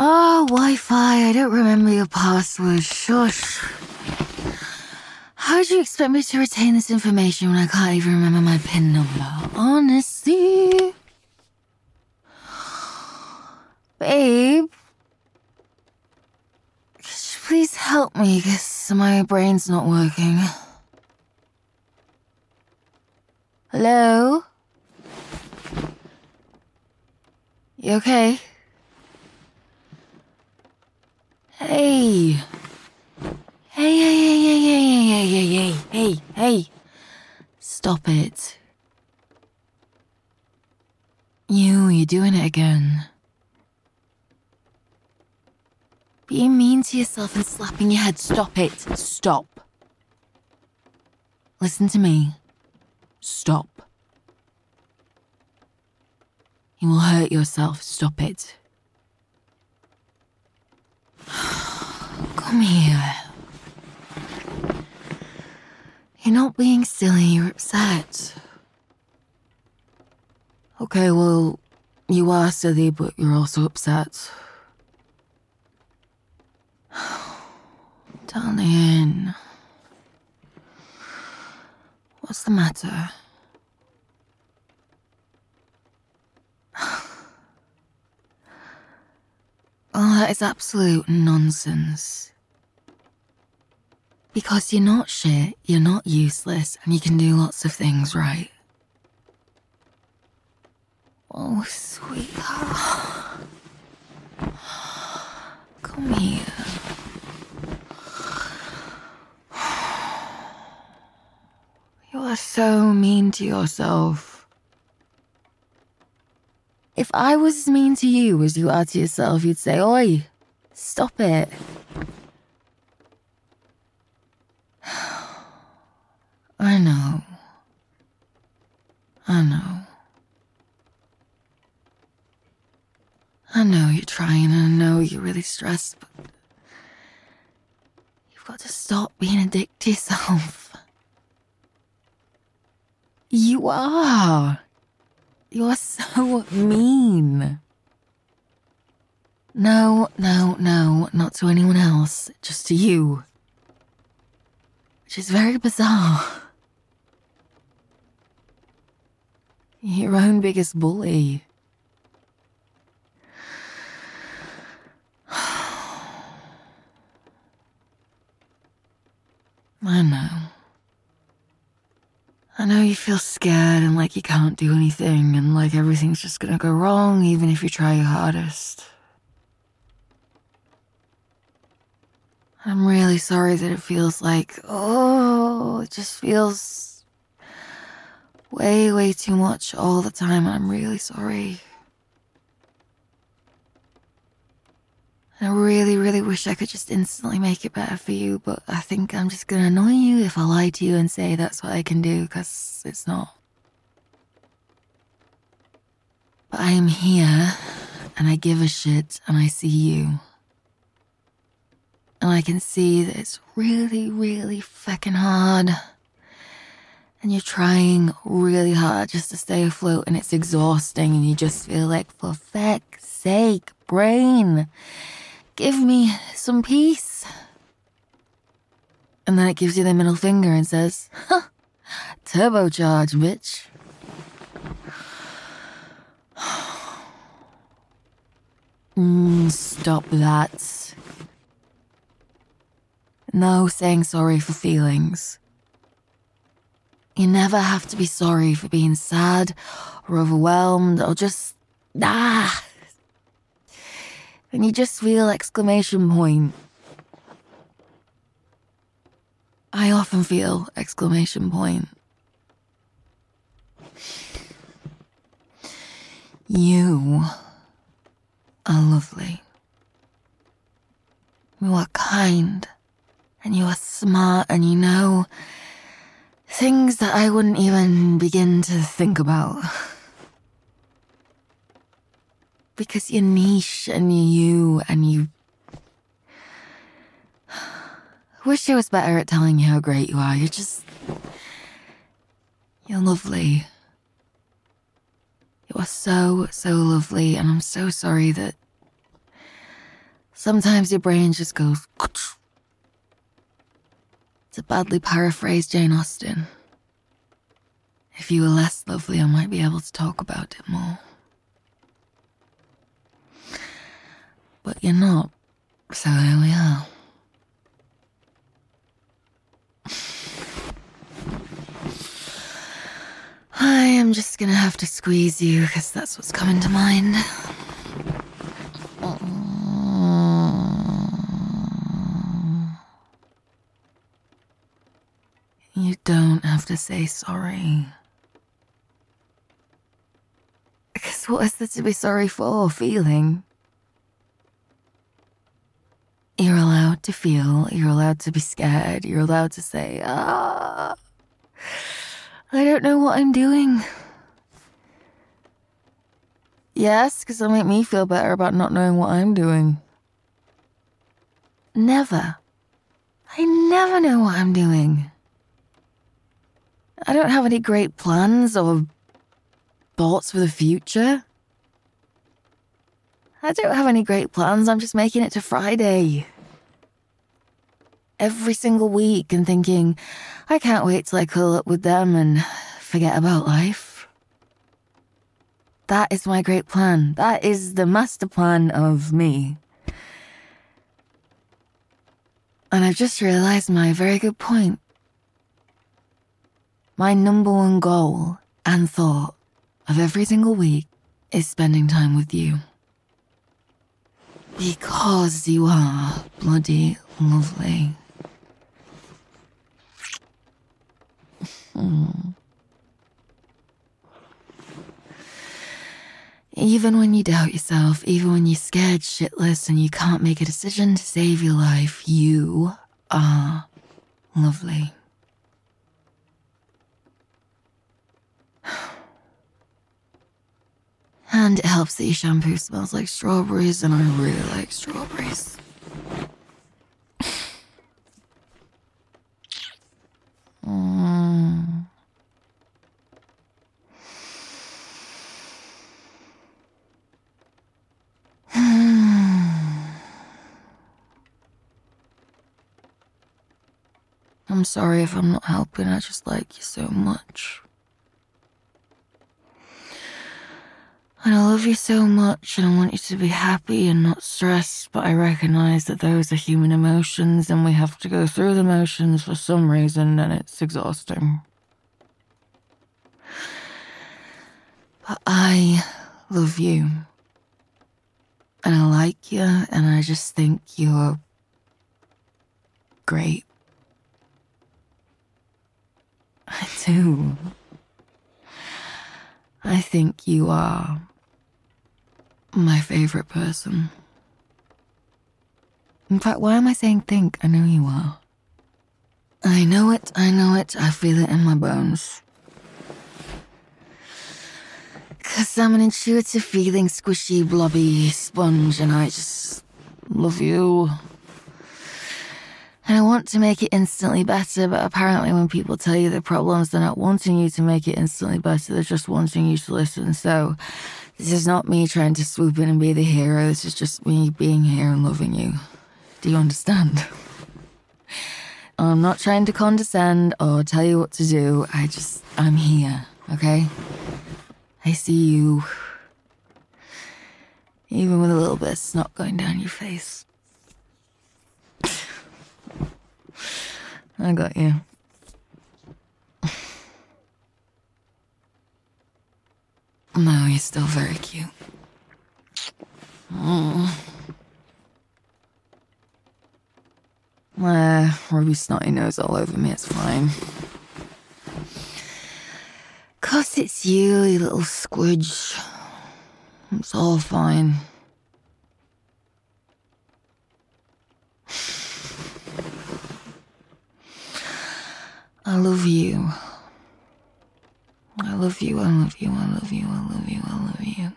Oh, Wi-Fi, I don't remember your password. Shush. How do you expect me to retain this information when I can't even remember my PIN number? Honestly. Babe. Could you please help me, because my brain's not working. Hello? You okay? Hey. Hey. Stop it. You're doing it again. Being mean to yourself and slapping your head, stop it. Stop. Listen to me. Stop. You will hurt yourself, stop it. Come here. You're not being silly, you're upset. Okay, well, you are silly, but you're also upset. Darling. What's the matter? Oh, that is absolute nonsense. Because you're not shit, you're not useless, and you can do lots of things right. Oh, sweetheart. Come here. You are so mean to yourself. If I was as mean to you as you are to yourself, you'd say, "Oi, stop it." I know. I know you're trying, and I know you're really stressed, but you've got to stop being a dick to yourself. You are. You are so mean. No, not to anyone else, just to you. Which is very bizarre. You're your own biggest bully. I know you feel scared and like you can't do anything and like everything's just gonna go wrong even if you try your hardest. I'm really sorry that it feels like, it just feels way too much all the time, and I'm really sorry. I really wish I could just instantly make it better for you, but I think I'm just gonna annoy you if I lie to you and say that's what I can do, because it's not. But I am here, and I give a shit, and I see you. And I can see that it's really fucking hard. And you're trying really hard just to stay afloat, and it's exhausting, and you just feel like, for feck's sake, brain, give me some peace. And then it gives you the middle finger and says, turbocharge, bitch. Stop that. No saying sorry for feelings. You never have to be sorry for being sad or overwhelmed or just, and you just feel exclamation point. I often feel exclamation point. You are lovely. You are kind. And you are smart, and you know things that I wouldn't even begin to think about. Because you're niche, and you're you, and you... I wish I was better at telling you how great you are. You're lovely. You are so lovely, and I'm so sorry that Sometimes your brain just goes... To badly paraphrase Jane Austen, if you were less lovely, I might be able to talk about it more. But you're not, so here we are. I am just gonna have to squeeze you, because that's what's coming to mind. You don't have to say sorry. Because what is there to be sorry for, feeling? You're allowed to feel, you're allowed to be scared, you're allowed to say, I don't know what I'm doing. Yes, because it'll make me feel better about not knowing what I'm doing. Never. I never know what I'm doing. I don't have any great plans or thoughts for the future. I don't have any great plans, I'm just making it to Friday. Every single week and thinking, I can't wait till I curl up with them and forget about life. That is my great plan. That is the master plan of me. And I've just realized my very good point. My number one goal and thought of every single week is spending time with you. Because you are bloody lovely. Even when you doubt yourself, even when you're scared shitless and you can't make a decision to save your life, you are lovely. And it helps that your shampoo smells like strawberries, and I really like strawberries. I'm sorry if I'm not helping, I just like you so much. And I love you so much, and I want you to be happy and not stressed, but I recognize that those are human emotions, and we have to go through the motions for some reason, and it's exhausting. But I love you. And I like you, and I just think you're great. I do. I think you are my favorite person. In fact, why am I saying think? I know you are. I know it, I feel it in my bones. 'Cause I'm an intuitive feeling, squishy, blobby sponge, and I just love you. And I want to make it instantly better, but apparently when people tell you their problems, they're not wanting you to make it instantly better, they're just wanting you to listen. So this is not me trying to swoop in and be the hero, this is just me being here and loving you. Do you understand? I'm not trying to condescend or tell you what to do, I'm here, okay? I see you. Even with a little bit of snot going down your face. I got you. No, you're still very cute. Ruby snotty nose all over me, it's fine. 'Cause it's you, you little squidge. It's all fine. I love you. I love you, I love you, I love you, I love you, I love you.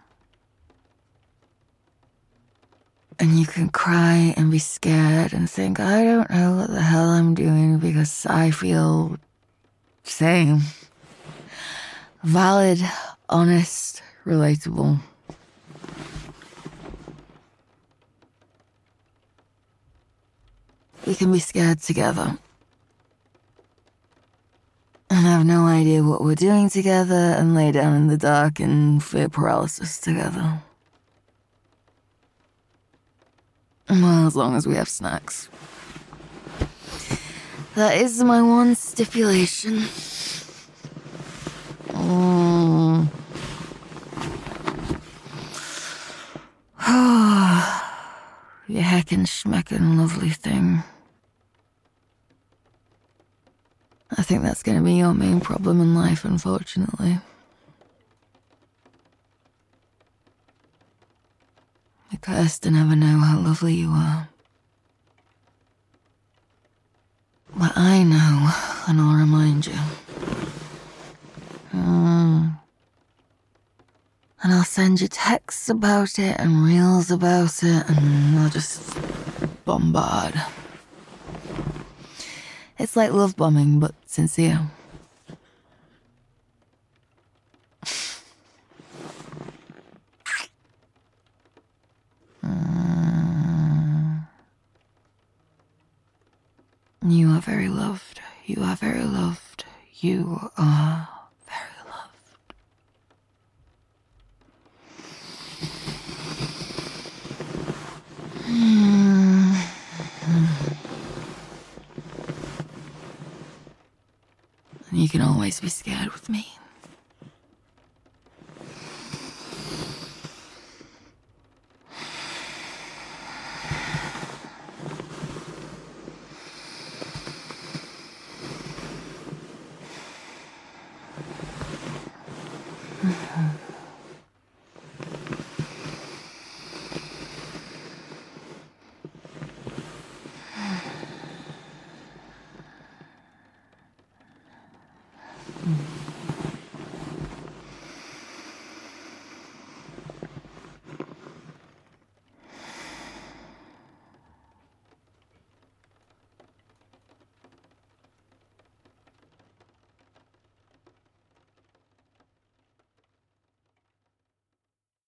And you can cry and be scared and think, I don't know what the hell I'm doing because I feel same. Valid, honest, relatable. We can be scared together. And have no idea what we're doing together and lay down in the dark in fear paralysis together. Well, as long as we have snacks. That is my one stipulation. You heckin' schmeckin' lovely thing. I think that's gonna be your main problem in life, unfortunately. You're cursed to never know how lovely you are. But I know, and I'll remind you. And I'll send you texts about it and reels about it, and I'll just bombard. It's like love bombing, but sincere. You are very loved. You are very loved. You are very loved. And you can always be scared with me. Mm-hmm.